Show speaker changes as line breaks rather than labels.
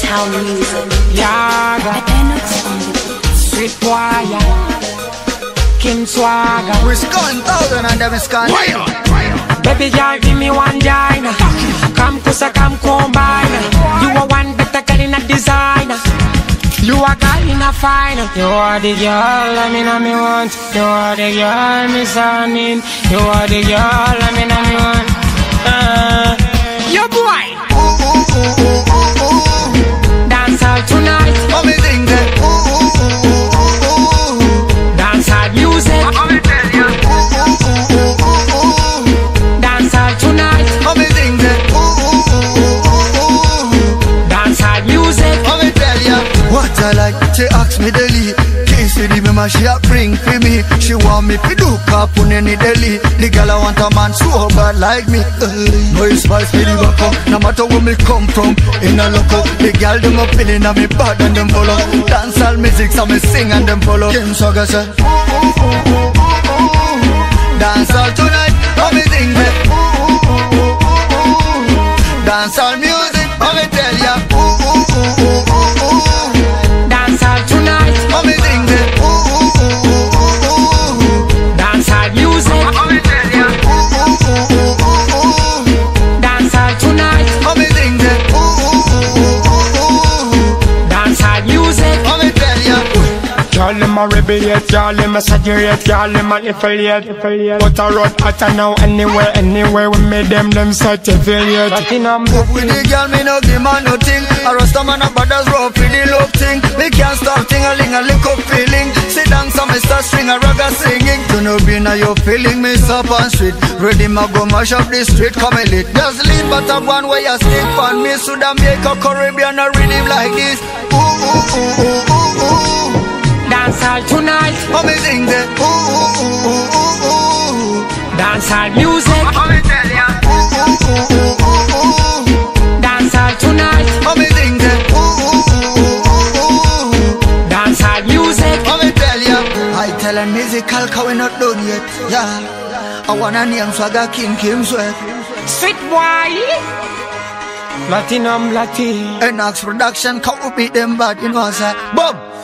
Motown music.
Yaga, Sweet Boy, King Swagger.
We're scoring 1,000 and them is scoring.
Baby girl, give me one diner. Come closer, come combine. You are one better girl in a designer. You are girl in a fine. You are the girl I mean me want. You are the girl me sounding. You are the girl I mean me want. Your boy. Dance all tonight.
Mommy sing that.
Dance all music.
Mommy tell ya.
Dance all tonight.
Mommy sing that.
Dance all music.
Mommy tell ya. What I like, she ask me daily. Casey the mama she a bring for me. She want me to do cap on any daily. The girl I want a man so bad like me. No spice me the back up. No matter where me come from, in a loco. The girl them up feeling and me bad and them follow. Dance all music so me sing and them follow. King Swagger say dance all tonight, mommy sing that. Dance all music, mommy tell ya.
Dance all tonight.
Mommy sing that.
Dance all music.
Mommy tell ya.
Dance all tonight.
Mommy sing that.
Dance all music.
Mommy tell ya.
Y'all them a rebellious, y'all them a saturate, y'all them a affiliate. But I run hotter now anywhere we made them certificate.
With the girl me no give man nothing. A rasta man a brothers rough with the love thing. Me can't stop ting-a-ling a lick up feeling. Sit down so me start string a ragga singing. To no be now you feeling me stop on street. Ready ma go mash up the street come elite. Just lead but a one way a stick on me. Suda make a Caribbean a rhythm like this. Ooh ooh ooh ooh ooh ooh.
Dance all tonight.
Mommy sing that. Ooh ooh ooh ooh ooh ooh.
Dance all music.
Mommy tell ya. Ooh ooh ooh ooh ooh ooh.
Dance all tonight.
Mommy sing that. Ooh ooh ooh ooh ooh ooh.
Dance all music.
Mommy tell ya. I tell her musical cause we not done yet. Yeah. I wanna name Swagger King Kim Sweat.
Sweet Boy, Latinum Latin.
Enox production cause we beat them bad, you know what I'm saying? Boom.